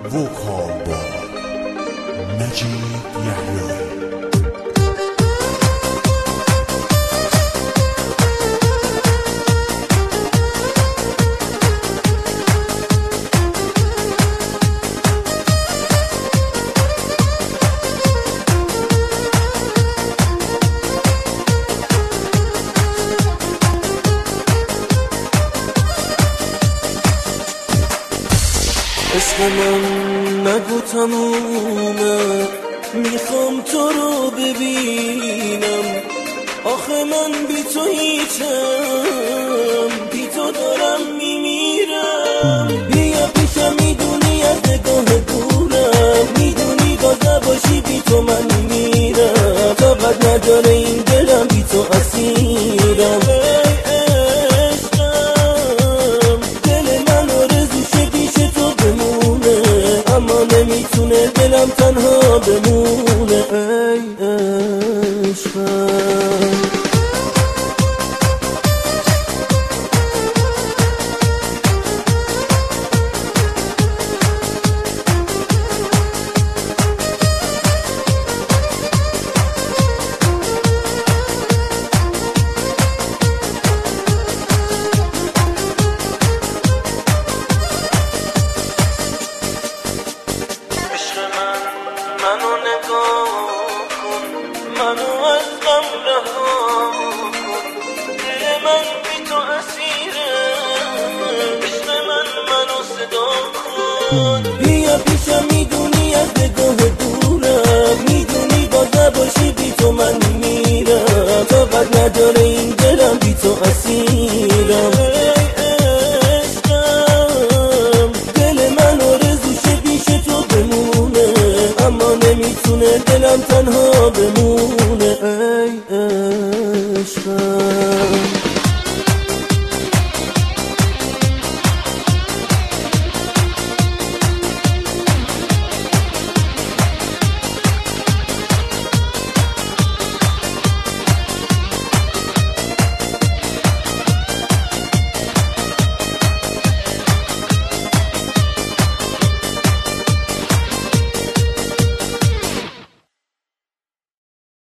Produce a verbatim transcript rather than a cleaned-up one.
وکال با مجید یحیایی. عشق من نگو تمومه، میخوام تو رو ببینم. آخه من بی تو هیچم، بی تو دارم میمیرم. بیا پیشم، میدونی از نگاه دورم، میدونی باز نباشی بی تو من میمیرم. طاقت نداره این دلم، بی تو اسیرم. نمیتونه دلم تنها بمونه. ای عشقم منو نگاه کن، منو از غم رها کن. دل من بی تو اسیره، عشق من منو صدا کن. بیا پیشم، میدونی از نگاه دورم، میدونی باز نباشی بی تو من میمیرم. طاقت نداره این دلم، بی تو اسیرم. نمیتونه دلم